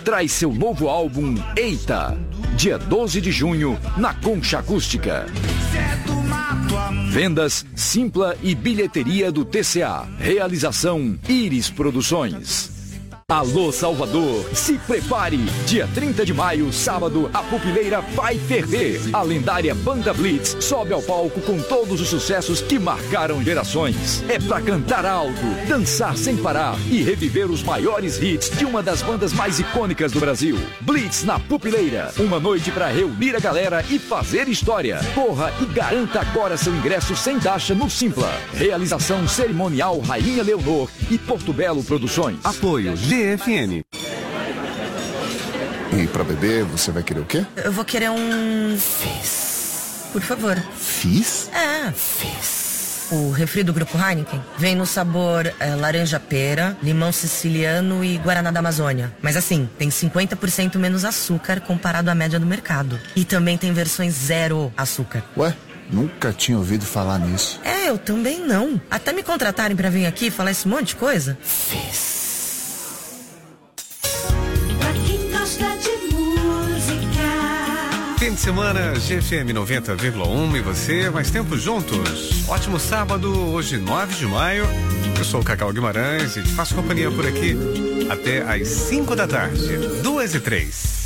traz seu novo álbum Eita, dia 12 de junho, na Concha Acústica. Vendas Simpla e bilheteria do TCA. Realização Iris Produções. Alô Salvador, se prepare! Dia 30 de maio, sábado, a Pupileira vai ferver. A lendária Banda Blitz sobe ao palco com todos os sucessos que marcaram gerações. É pra cantar alto, dançar sem parar e reviver os maiores hits de uma das bandas mais icônicas do Brasil. Blitz na Pupileira, uma noite pra reunir a galera e fazer história. Corra e garanta agora seu ingresso sem taxa no Simpla. Realização cerimonial Rainha Leonor e Porto Belo Produções. Apoio GFN. E pra beber, você vai querer o quê? Eu vou querer um Fizz, por favor. Fizz? É, Fizz. O refri do Grupo Heineken vem no sabor laranja-pera, limão siciliano e guaraná da Amazônia. Mas assim, tem 50% menos açúcar comparado à média do mercado. E também tem versões zero açúcar. Ué? Nunca tinha ouvido falar nisso. É, eu também não. Até me contratarem pra vir aqui falar esse monte de coisa. Fizz. Fim de semana, GFM 90,1 e você, mais tempo juntos. Ótimo sábado, hoje 9 de maio. Eu sou o Cacau Guimarães e te faço companhia por aqui até às 5 da tarde, 2 e 3.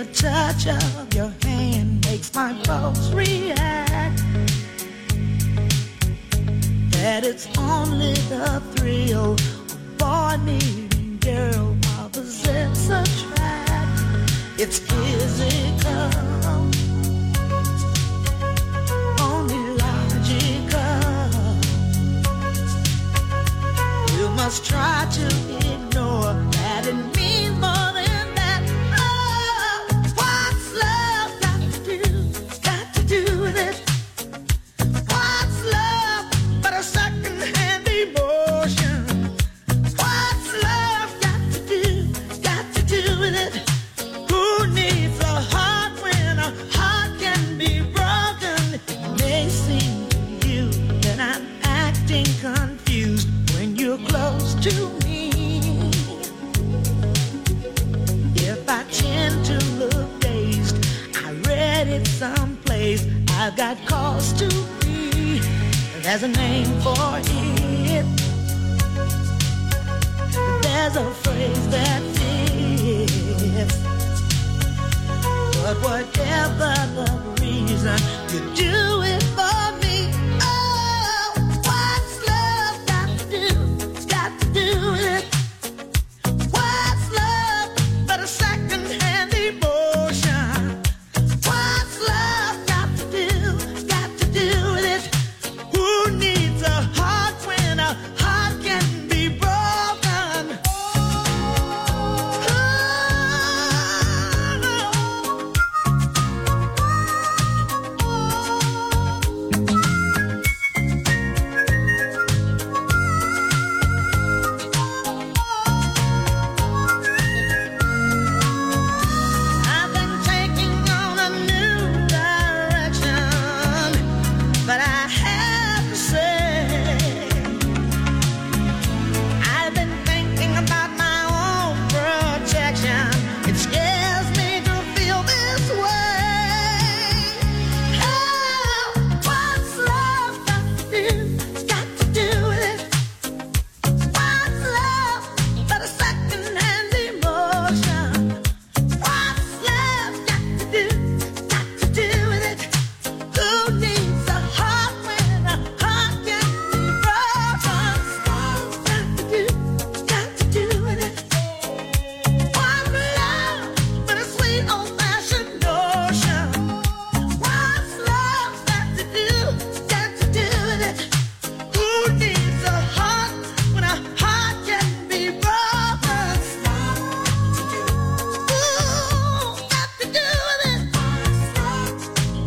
touch of your hand makes my pulse react. That it's only the thrill of boy meeting girl, opposites attract. It's physical, only logical. You must try to ignore that it means more than that. Oh, what's love got to do with it? What's love but a second-hand emotion? What's love got to do with it? Who needs a heart when a heart can be broken? It may seem to you that I'm acting confused when you're close to me. If I tend to look dazed, I read it someplace, I've got cause to be. There's a name for it. There's a phrase that fits. But whatever the reason, you do it for me. Oh, what's love got to do with it? What's love but a second-hand emotion? What's love got to do with it? Who needs a heart when a heart can be broken? I've been taking on a new direction, but I have to say, I've been thinking about my own protection. It scares me to feel this way. Oh, what's love got to do with it? What's love but a second-hand emotion? What's love got to do with it? Who needs a heart when a heart can be broken? What's got to do with it? What's love but a sweet old-fashioned notion? What's love got to do with it? Who needs a heart when a heart can be broken? Ooh, got to do with it. What's love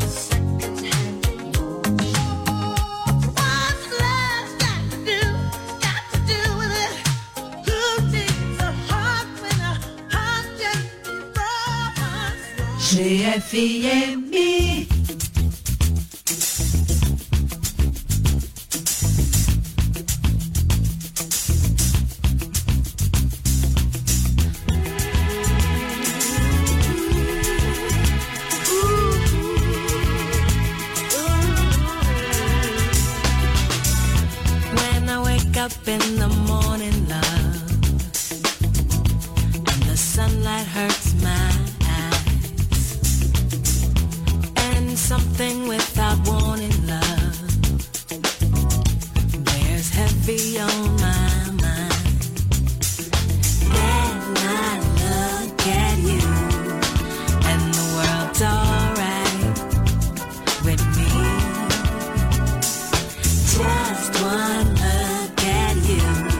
got to do with it? Who needs a heart when a heart can be broken? GFM. When I wake up in the morning, love, and the sunlight hurts my eyes, and something without warning, love, bears heavy on my mind. Then I look at you, and the world's alright with me. Just one look at you,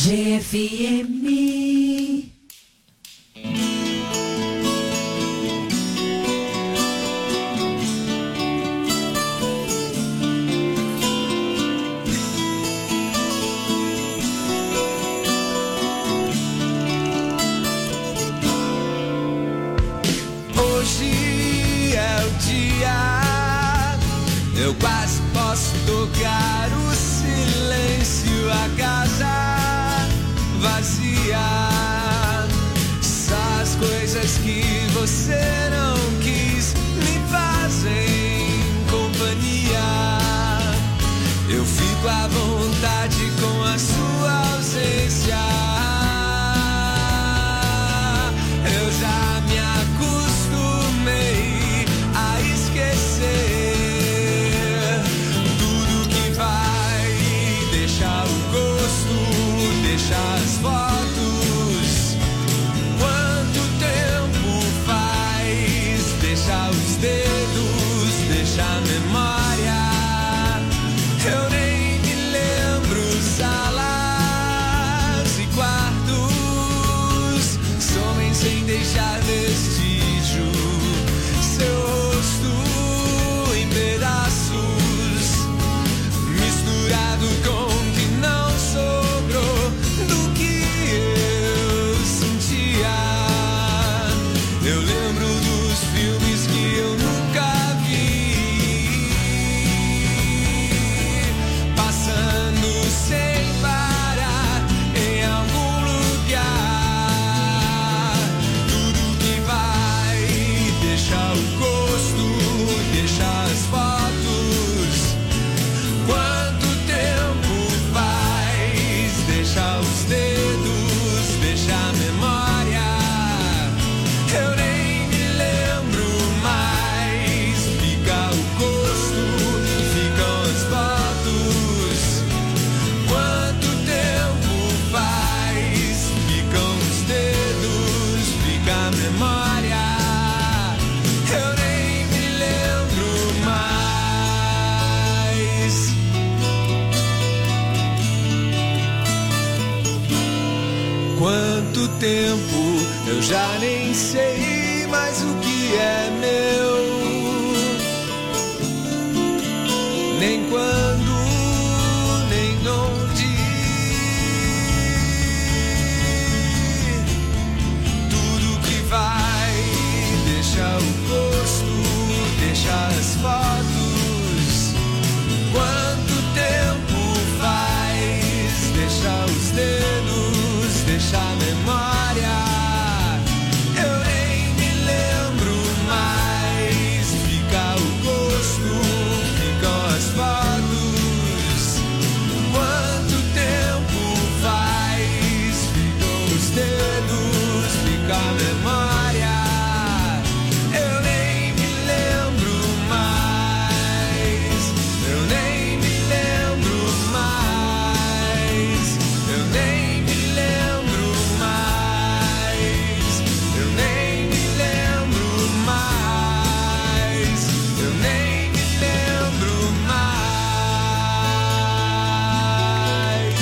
GFM. Hoje é o dia, eu quase posso tocar o silêncio, a casa vazia, só as coisas que você não quis me fazem companhia. Eu fico à vontade com a sua ausência. Eu já me acostumei a esquecer tudo que vai deixar o gosto, deixar as fotos. Quanto tempo faz deixar os dedos, deixar a memória? Eu nem me lembro, salas e quartos somem sem deixar vestígio, seu rosto em pedaços, misturado com o que não sobrou do que eu sentia. Eu lembro dos filmes que eu nunca vi, passando sem parar em algum lugar. Tudo que vai deixar o gosto, deixar as fotos. Quanto tempo faz deixar os dedos, deixar a memória? Eu nem me lembro mais. Fica o gosto, ficam as fotos. Quanto tempo faz? Ficam os dedos, fica a memória. Eu nem me lembro mais. Quanto tempo eu já nem sei mais o que é meu, nem quando, nem onde. Tudo que vai deixar o gosto, deixar as fotos. Quanto tempo faz deixar os dedos, deixar a memória? Eu nem me lembro mais. Fica o gosto, ficam as fotos. Quanto tempo faz? Ficam os dedos, fica a memória. Eu nem me lembro mais. Eu nem me lembro mais. Eu nem me lembro mais. Eu nem me lembro mais. Eu nem me lembro mais.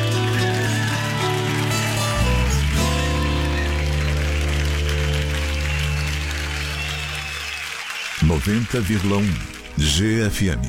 90,1 GFM.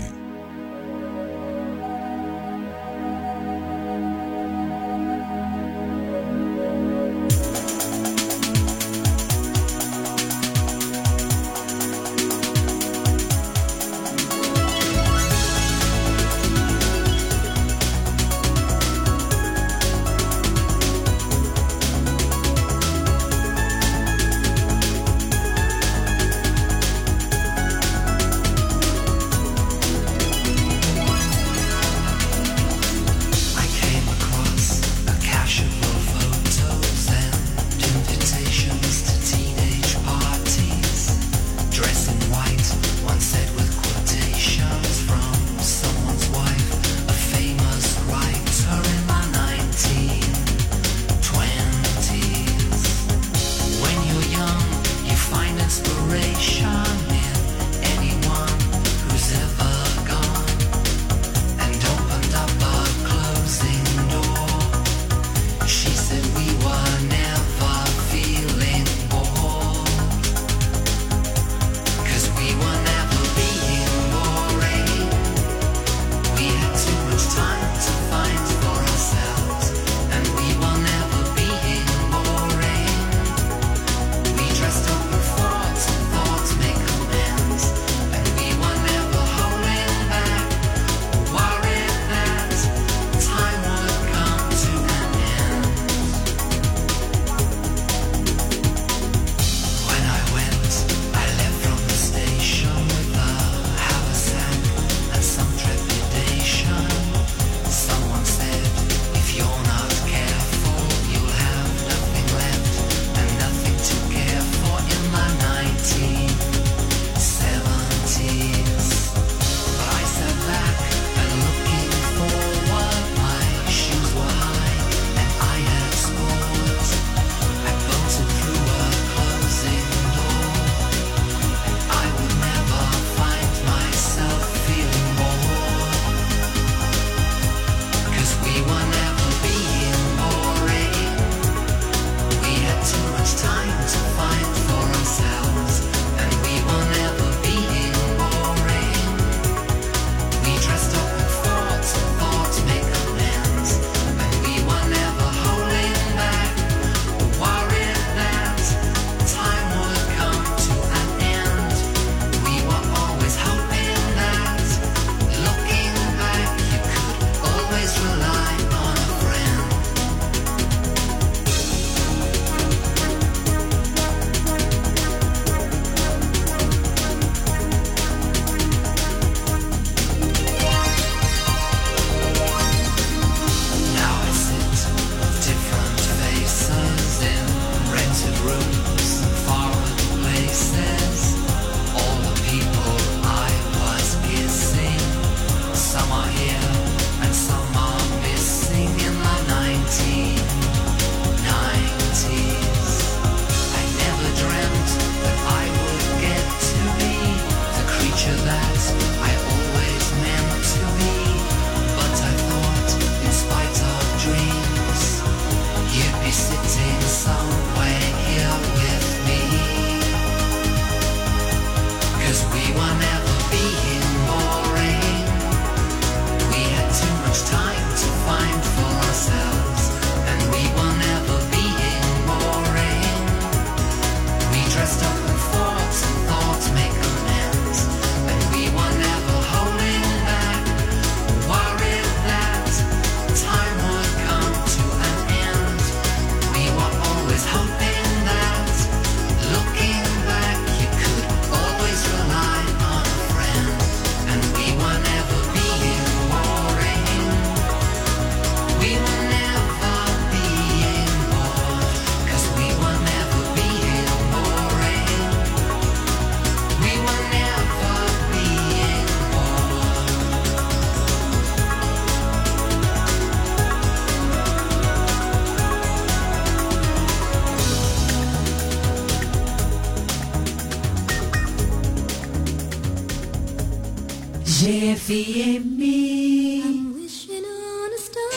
FM. I'm wishing on a star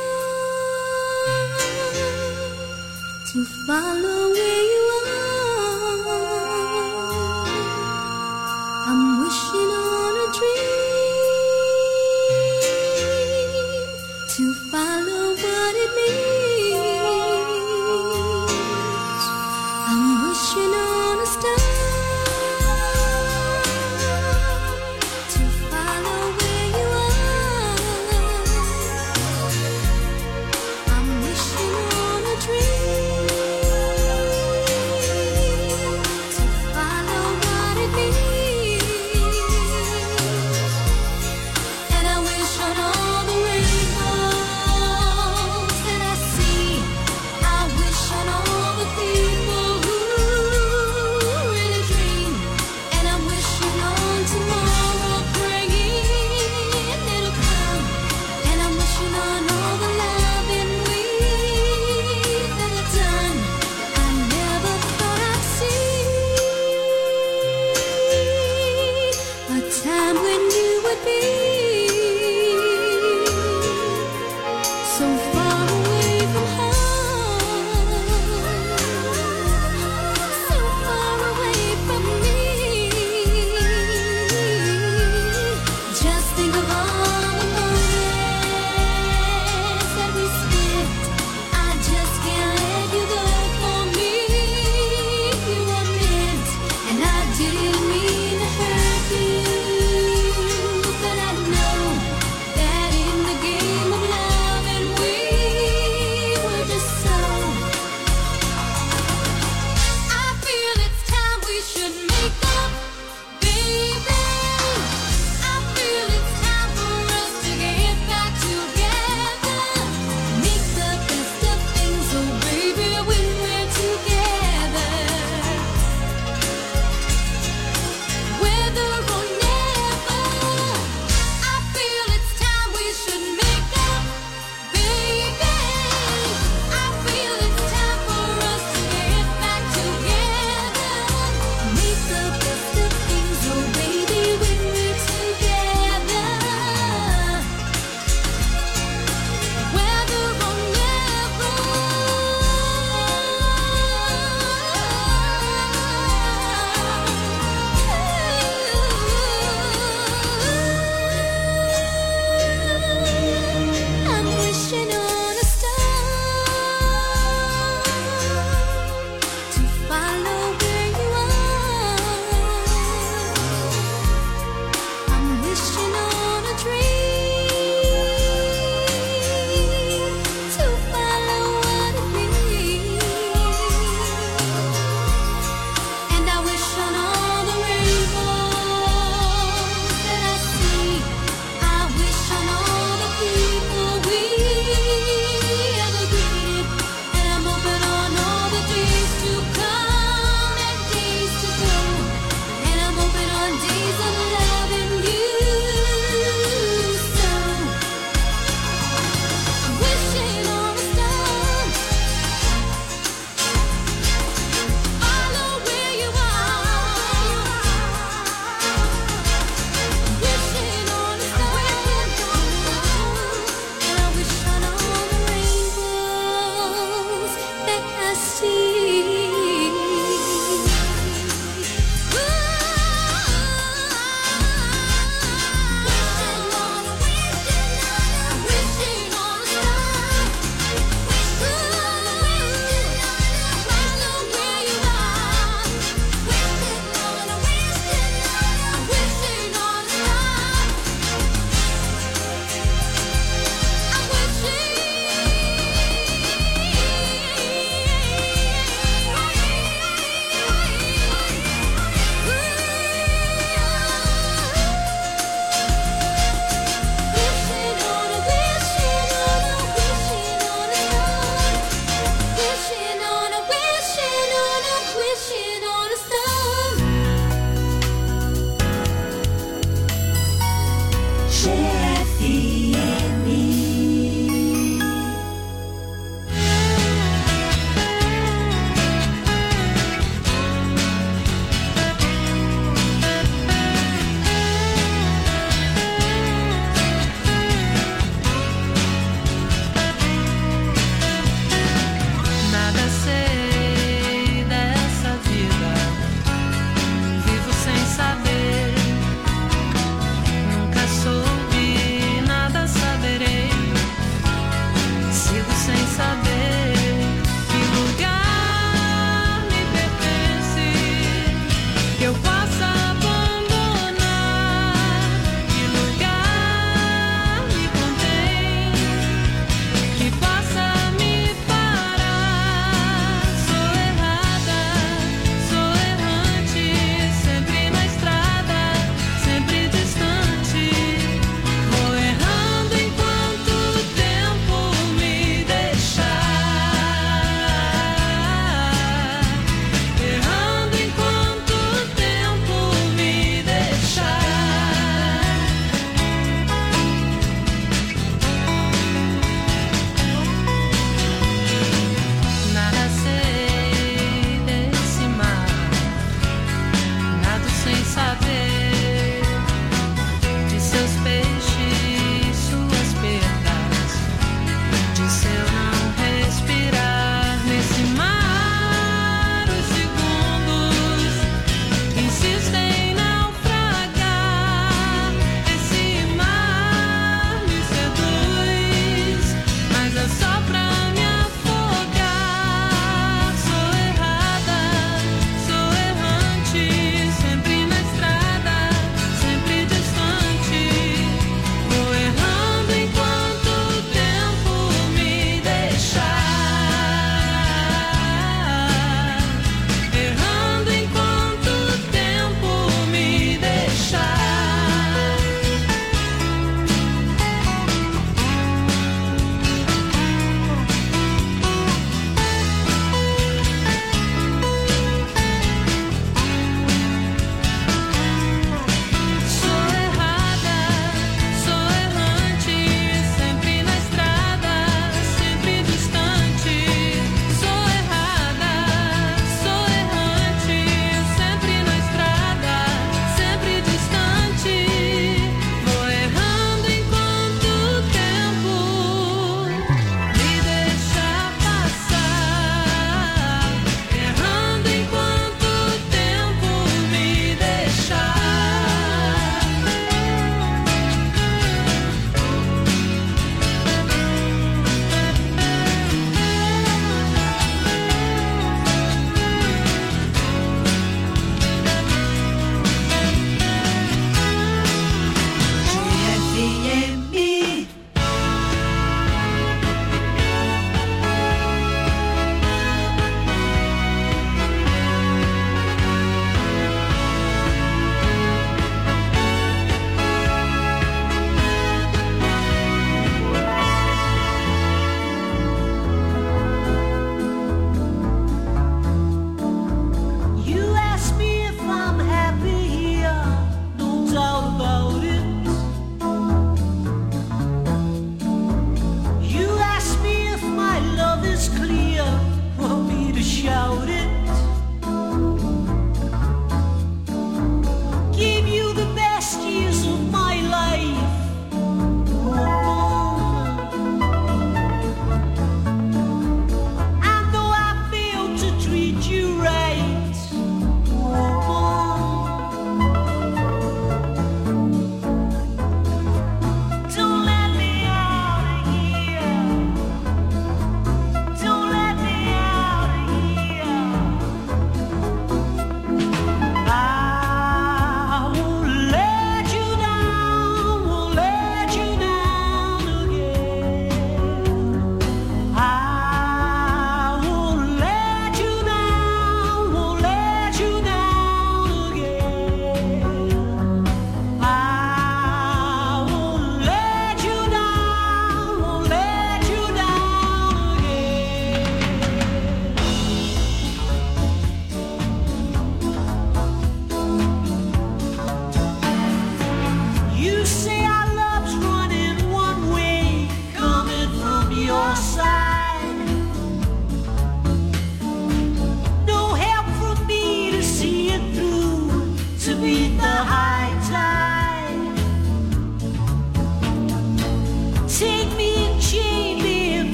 to follow where you are. I'm wishing on a dream to follow what it means. I'm wishing on a star to follow where you are. I'm wishing on a dream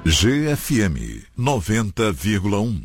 GFM 90,1.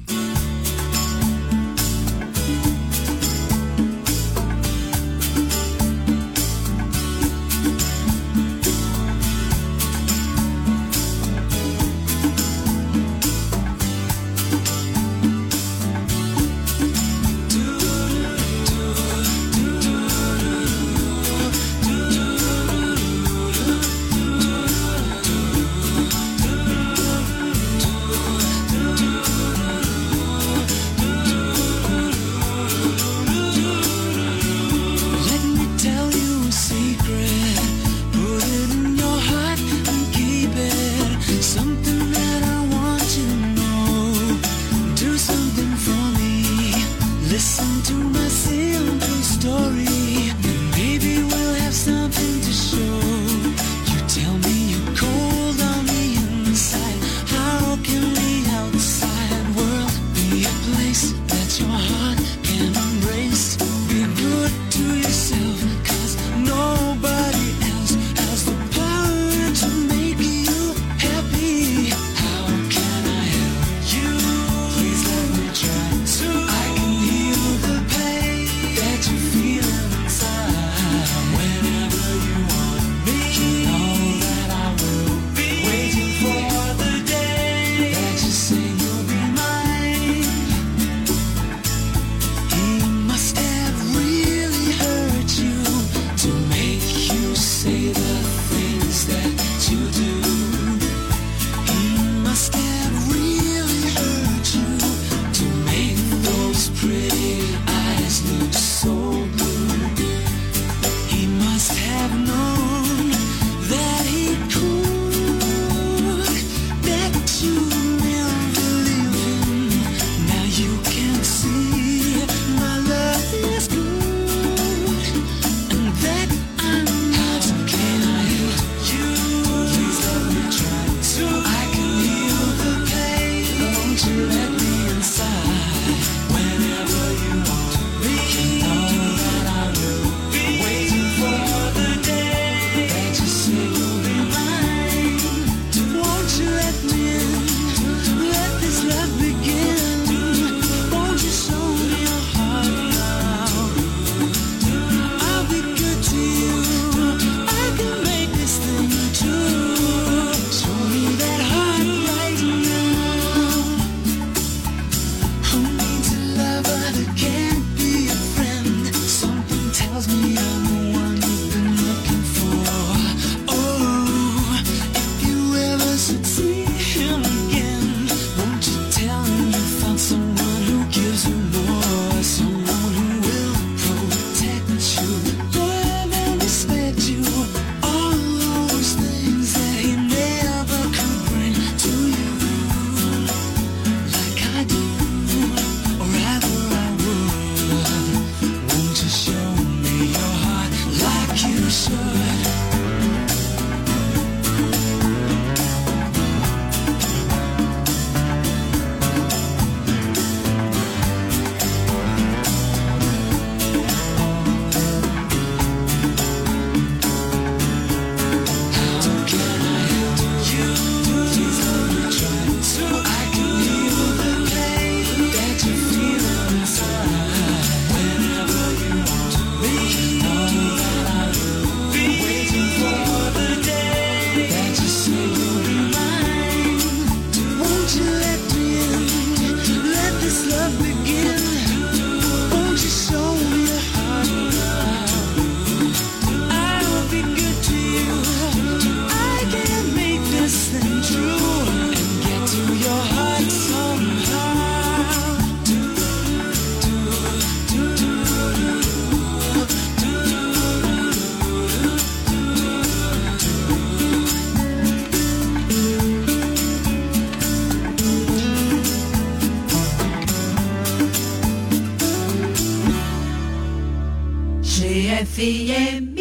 GFM.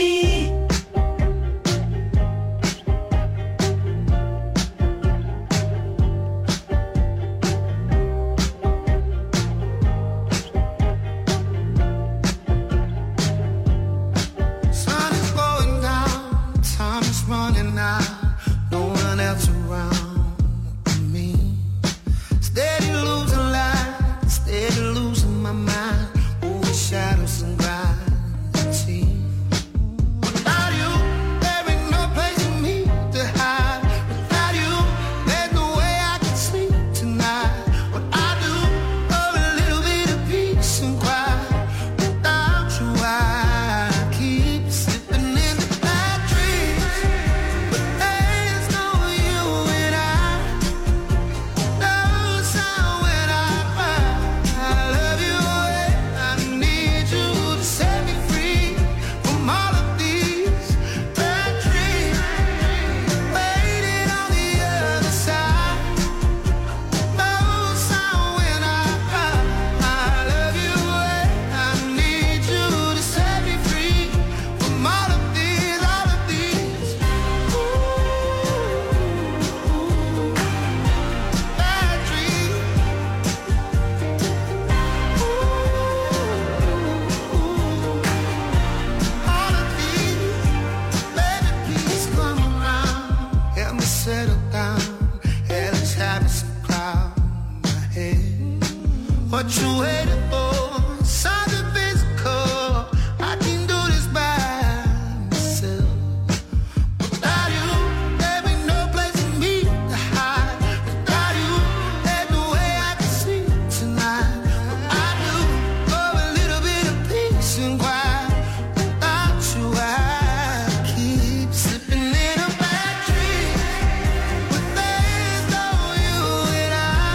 what you waiting for? Something physical. I can do this by myself. Without you, there be no place for me to hide. Without you, there's no way I can sleep tonight. I do for a little bit of peace and quiet. Without you, I keep slipping in a bad dream. But there's no you and I.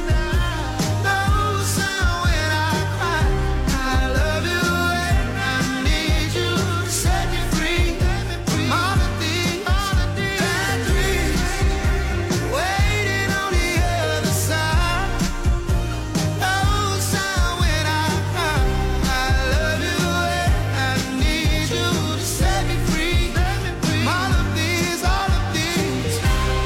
No sound when I cry. I love you and I need you to set me free from all of these bad dreams waiting on the other side. No sound when I cry. I love you and I need you to set me free from all of these bad dreams,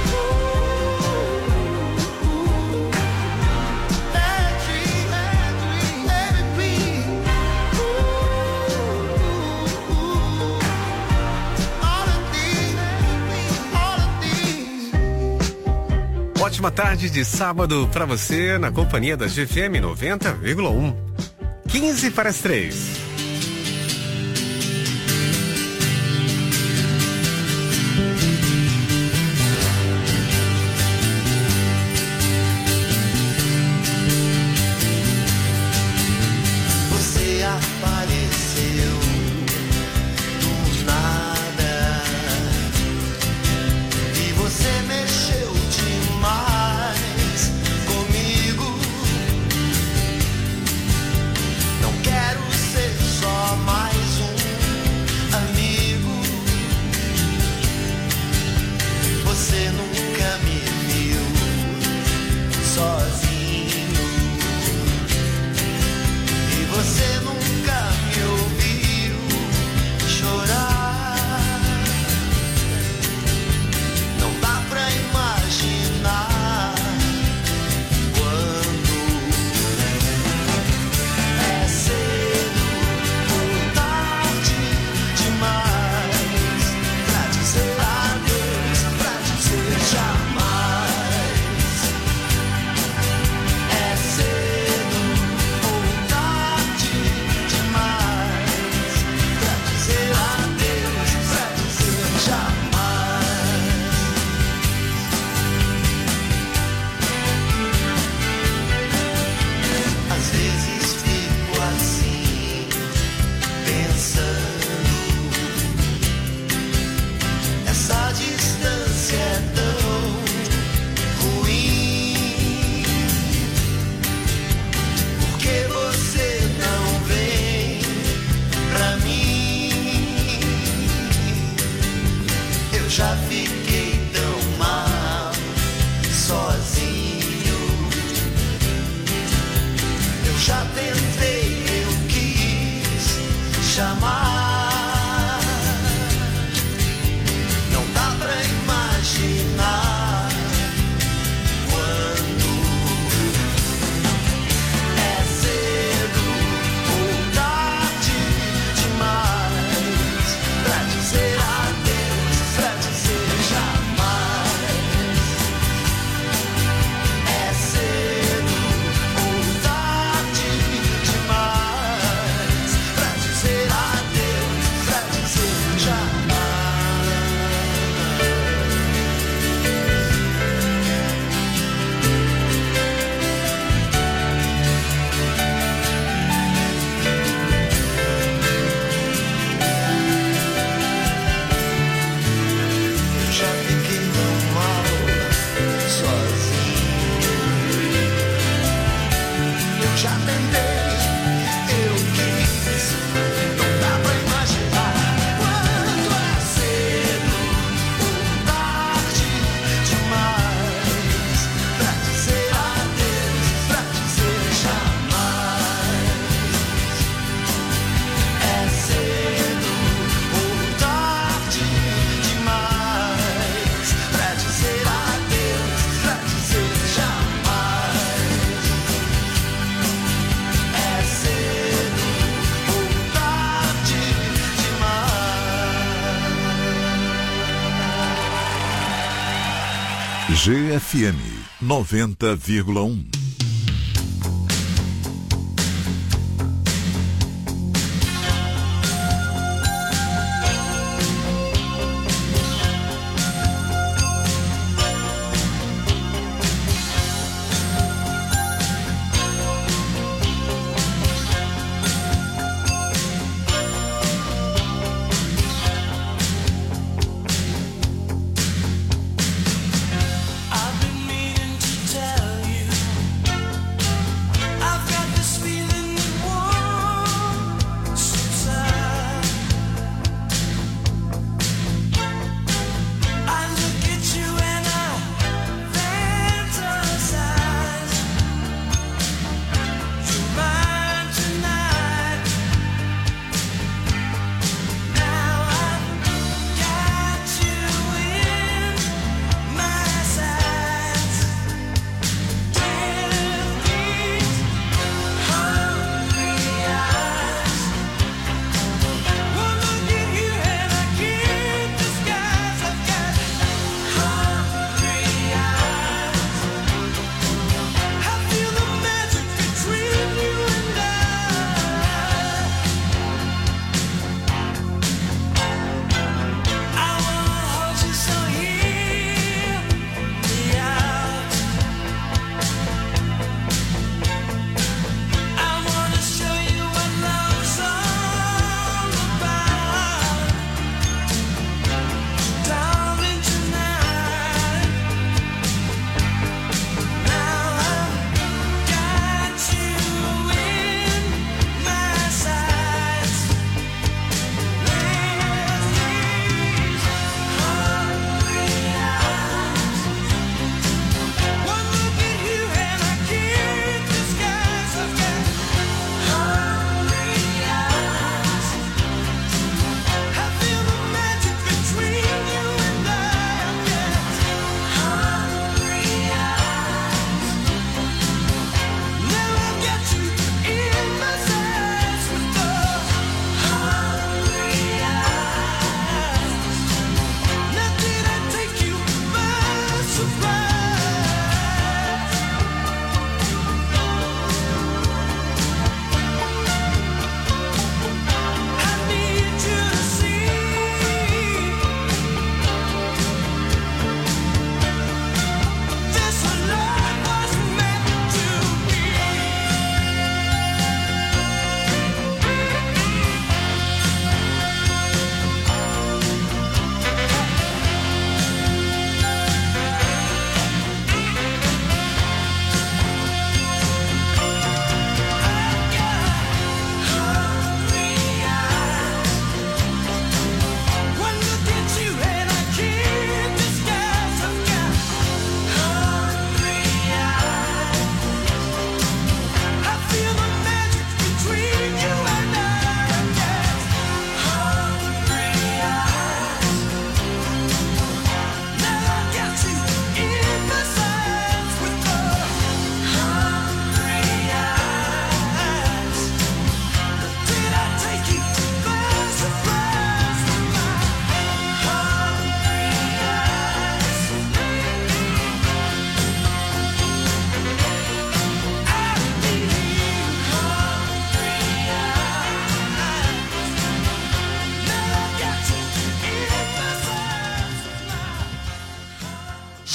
Ótima tarde de sábado pra você na companhia da GFM 90,1. 15 para as 3. Você apareceu do nada e você mexeu demais comigo. Não quero ser só mais um amigo. Você nunca me viu sozinho. E você nunca me ouviu chorar. Não dá pra imaginar quando é cedo ou tarde demais pra dizer adeus, pra dizer jamais. É cedo ou tarde demais pra dizer adeus, pra dizer jamais. Às vezes fico assim, pensando, essa distância é tão ruim. Porque você não vem pra mim. Eu já fiquei tão mal sozinho. Eu já tentei, eu quis chamar. Não dá pra imaginar quando é cedo ou tarde demais pra dizer adeus, pra dizer jamais. É cedo ou tarde demais pra dizer adeus, pra dizer jamais. Eu já fiquei tão mal sozinho. Eu já tentei, eu quis. Não dá pra imaginar quando é cedo ou tarde demais pra dizer adeus, pra dizer jamais. É cedo ou tarde demais pra dizer adeus, pra dizer jamais. É cedo ou tarde demais. GFM 90,1.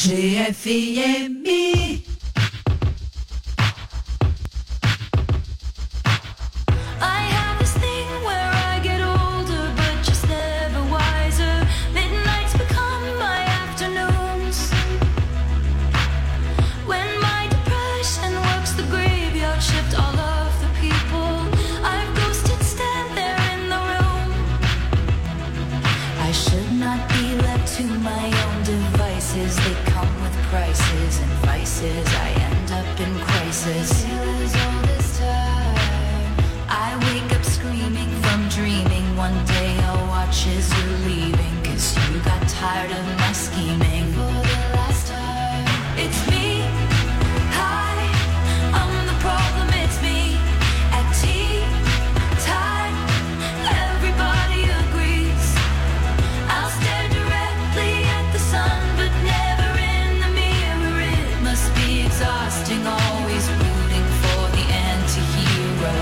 GFM. I have this thing where I get older, but just never wiser. Midnights become my afternoons. When my depression works the graveyard shift, all of the people I've ghosted stand there in the room. I should not be left to my own devices. They come with prices and vices. I end up in crisis. All this time I wake up screaming from dreaming. One day I'll watch as you're leaving, 'cause you got tired of my scheming. For the last time, it's me. Hi, I'm the problem, it's me. At tea time, everybody agrees. I'll stare directly at the sun, but never in the mirror. It must be exhausting, always rooting for the anti-hero.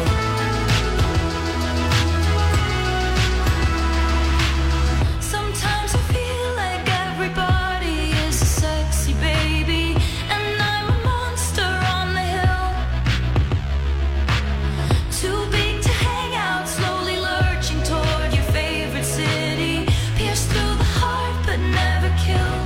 Sometimes I feel like everybody is a sexy baby, and I'm a monster on the hill. Too big to hang out, slowly lurching toward your favorite city. Pierced through the heart, but never killed.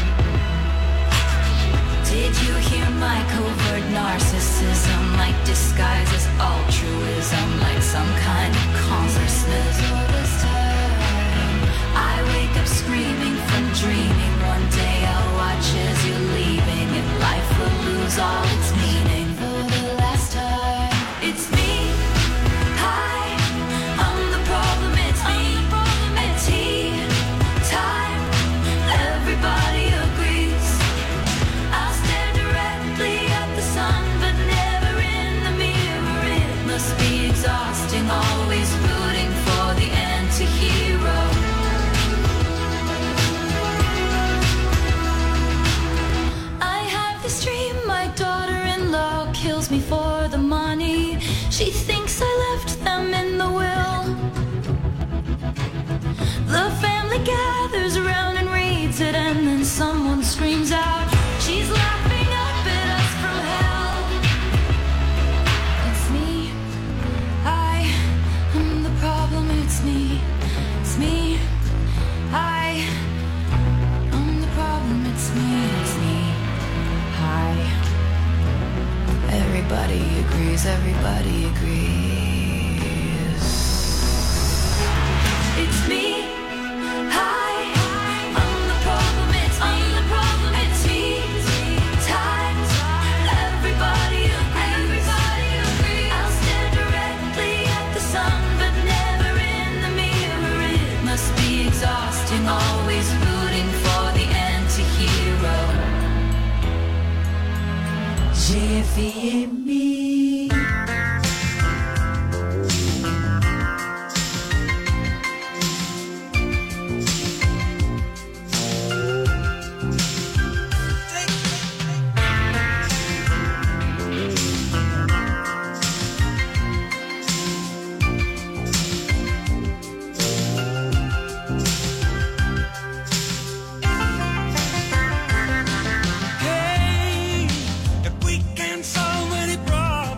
Did you hear my covert narcissism? Like disguise as altruism, like some kind of consciousness. All this time I wake up screaming from dreaming. One day I'll watch as you're leaving, and life will lose all its meaning. For the last time, it's me. Hi, I'm the problem, it's me. At tea time, everybody agrees. I'll stare directly at the sun, but never in the mirror. It must be exhausting, always rooting for the anti-hero. I have this dream, my daughter-in-law kills me for the money. She thinks I left them in the will. The family gathers around and reads it, and then someone screams out, she's laughing up at us from hell. It's me. I'm the problem, it's me. It's me. I'm the problem, it's me. It's me. Hi. Everybody agrees, everybody agrees. It's me. Hi, I'm the problem, it's me. I'm the problem, it's me. Time, everybody agrees. I'll stare directly at the sun, but never in the mirror. It must be exhausting, always rooting for the anti-hero. GFM. Hey, if we can solve any problem.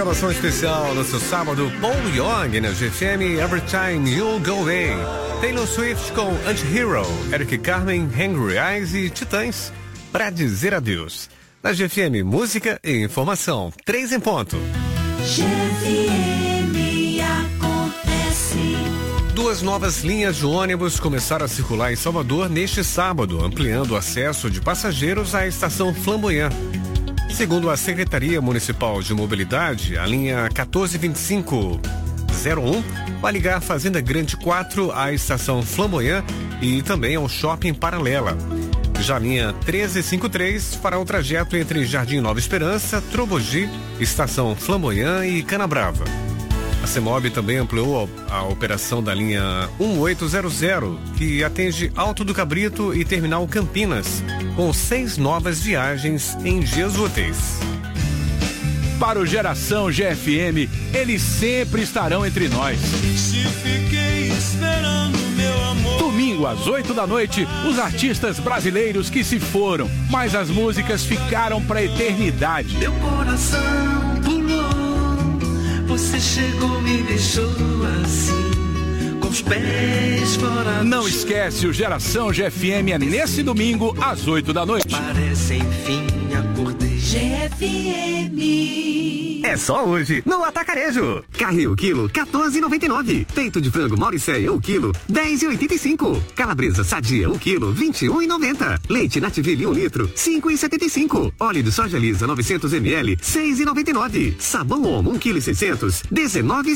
programação especial no seu sábado, Paul Young na GFM, Every Time You Go Away. Taylor Swift com Anti-Hero, Eric Carmen, Hungry Eyes e Titãs, Pra Dizer Adeus. Na GFM, música e informação, 3 em ponto. GFM acontece. 2 novas linhas de ônibus começaram a circular em Salvador neste sábado, ampliando o acesso de passageiros à estação Flamboyant. Segundo a Secretaria Municipal de Mobilidade, a linha 142501 vai ligar Fazenda Grande 4 à estação Flamboyant e também ao Shopping Paralela. Já a linha 1353 fará o trajeto entre Jardim Nova Esperança, Trobogi, Estação Flamboyant e Canabrava. A CEMOB também ampliou a operação da linha 1800, que atende Alto do Cabrito e Terminal Campinas, com 6 novas viagens em dias úteis. Para o Geração GFM, eles sempre estarão entre nós. Se fiquei esperando meu amor. Domingo às 8 da noite, os artistas brasileiros que se foram, mas as músicas ficaram para a eternidade. Meu coração pulou, você chegou, me deixou assim, com os pés fora. Não esquece, o Geração GFM é nesse domingo às 8 da noite. Parece enfim acordei. GFM. É só hoje, no Atacarejo. Carne o quilo, 14,99. Peito de frango Mauricéia o quilo, 10,85. Calabresa sadia o quilo, 21,90. Leite Nativille 1 litro, 5,75. Óleo de soja lisa 900 ml, 6,99. Sabão Omo 1,6 kg, 19,50.